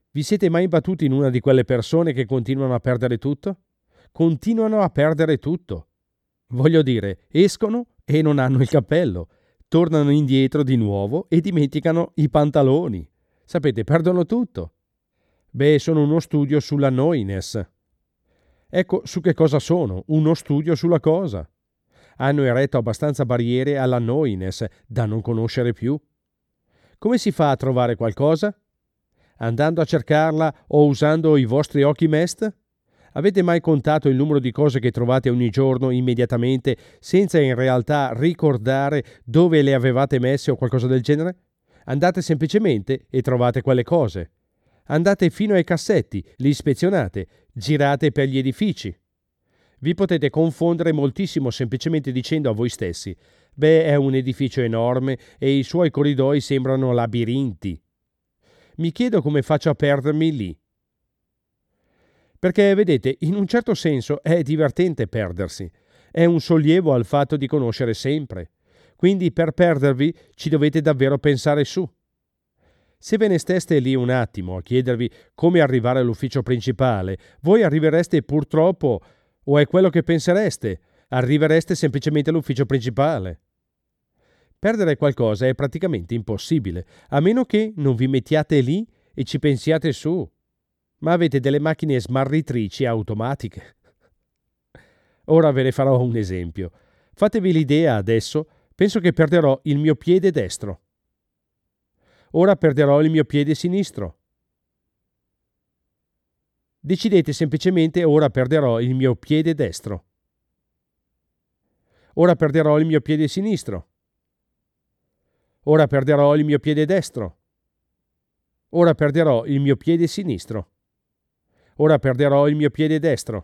Vi siete mai imbattuti in una di quelle persone che continuano a perdere tutto? Continuano a perdere tutto. Voglio dire, escono e non hanno il cappello, tornano indietro di nuovo e dimenticano i pantaloni. Sapete, perdono tutto. Beh, sono uno studio sulla knowiness. Ecco su che cosa sono, uno studio sulla cosa. Hanno eretto abbastanza barriere alla knowiness da non conoscere più. Come si fa a trovare qualcosa? Andando a cercarla o usando i vostri occhi mest? Avete mai contato il numero di cose che trovate ogni giorno immediatamente senza in realtà ricordare dove le avevate messe o qualcosa del genere? Andate semplicemente e trovate quelle cose. Andate fino ai cassetti, li ispezionate, girate per gli edifici. Vi potete confondere moltissimo semplicemente dicendo a voi stessi: beh, è un edificio enorme e i suoi corridoi sembrano labirinti. Mi chiedo come faccio a perdermi lì. Perché, vedete, in un certo senso è divertente perdersi. È un sollievo al fatto di conoscere sempre. Quindi per perdervi ci dovete davvero pensare su. Se ve ne steste lì un attimo a chiedervi come arrivare all'ufficio principale, voi arrivereste purtroppo, o è quello che pensereste, arrivereste semplicemente all'ufficio principale. Perdere qualcosa è praticamente impossibile, a meno che non vi mettiate lì e ci pensiate su. Ma avete delle macchine smarritrici automatiche. Ora ve ne farò un esempio. Fatevi l'idea adesso, penso che perderò il mio piede destro. Ora perderò il mio piede sinistro. Decidete semplicemente: ora perderò il mio piede destro. Ora perderò il mio piede sinistro. Ora perderò il mio piede destro. Ora perderò il mio piede sinistro. Ora perderò il mio piede destro.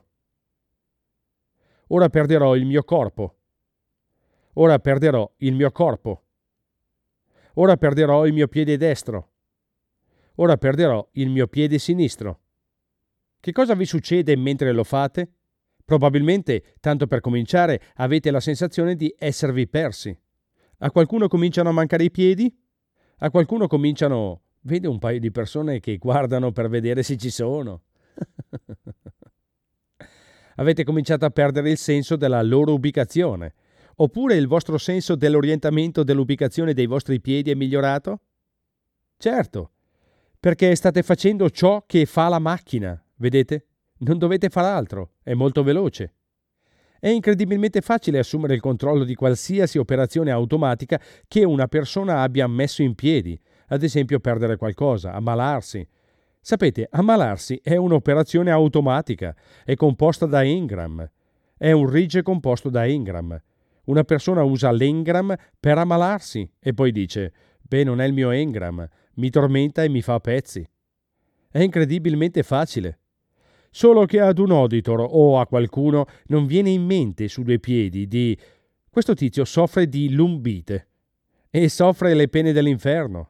Ora perderò il mio corpo. Ora perderò il mio corpo. Ora perderò il mio piede destro. Ora perderò il mio piede sinistro. Che cosa vi succede mentre lo fate? Probabilmente, tanto per cominciare, avete la sensazione di esservi persi. A qualcuno cominciano a mancare i piedi? A qualcuno cominciano... Vede un paio di persone che guardano per vedere se ci sono. Avete cominciato a perdere il senso della loro ubicazione. Oppure il vostro senso dell'orientamento dell'ubicazione dei vostri piedi è migliorato? Certo, perché state facendo ciò che fa la macchina, vedete? Non dovete fare altro, è molto veloce. È incredibilmente facile assumere il controllo di qualsiasi operazione automatica che una persona abbia messo in piedi, ad esempio perdere qualcosa, ammalarsi. Sapete, ammalarsi è un'operazione automatica, è composta da engram, è un ridge composto da engram. Una persona usa l'engram per ammalarsi e poi dice: beh, non è il mio engram, mi tormenta e mi fa a pezzi. È incredibilmente facile. Solo che ad un auditor o a qualcuno non viene in mente su due piedi di: questo tizio soffre di lumbite e soffre le pene dell'inferno.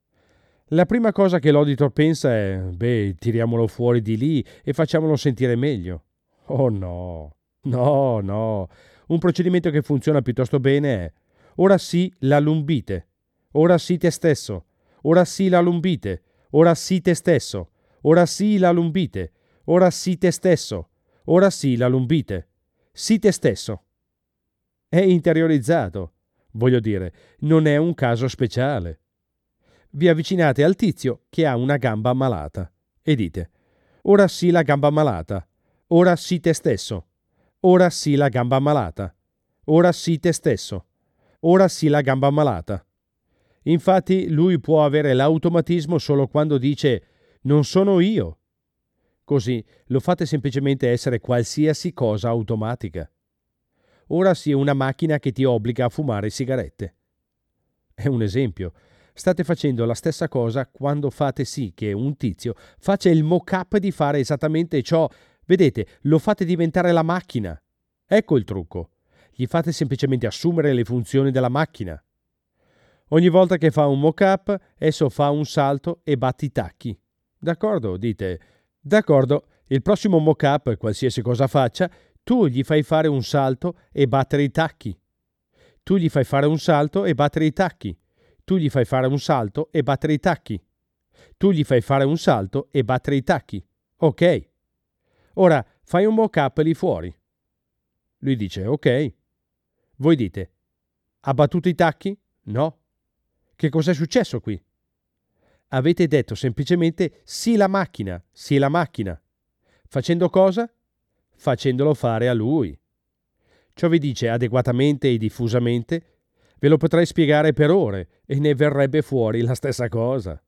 La prima cosa che l'auditor pensa è: beh, tiriamolo fuori di lì e facciamolo sentire meglio. Oh no, no. Un procedimento che funziona piuttosto bene è: ora sì la lumbite, ora sì te stesso, ora sì la lumbite, ora sì te stesso, ora sì la lumbite, ora sì te stesso, ora sì la lumbite, sì te stesso. È interiorizzato, voglio dire, non è un caso speciale. Vi avvicinate al tizio che ha una gamba ammalata e dite: ora sì la gamba ammalata, ora sì te stesso, ora sì la gamba ammalata, ora sì te stesso, ora sì la gamba ammalata. Infatti lui può avere l'automatismo solo quando dice: non sono io. Così lo fate semplicemente essere qualsiasi cosa automatica. Ora sì è una macchina che ti obbliga a fumare sigarette. È un esempio. State facendo la stessa cosa quando fate sì che un tizio faccia il mock-up di fare esattamente ciò. Vedete, lo fate diventare la macchina. Ecco il trucco. Gli fate semplicemente assumere le funzioni della macchina. Ogni volta che fa un mock-up, esso fa un salto e batte i tacchi. D'accordo? Dite: d'accordo, il prossimo mock-up, qualsiasi cosa faccia, tu gli fai fare un salto e battere i tacchi. Tu gli fai fare un salto e battere i tacchi. Tu gli fai fare un salto e battere i tacchi. Tu gli fai fare un salto e battere i tacchi. Ok. Ora fai un mock-up lì fuori. Lui dice ok. Voi dite: ha battuto i tacchi? No. Che cos'è successo qui? Avete detto semplicemente sì la macchina, sì la macchina. Facendo cosa? Facendolo fare a lui. Ciò vi dice adeguatamente e diffusamente? Ve lo potrei spiegare per ore e ne verrebbe fuori la stessa cosa.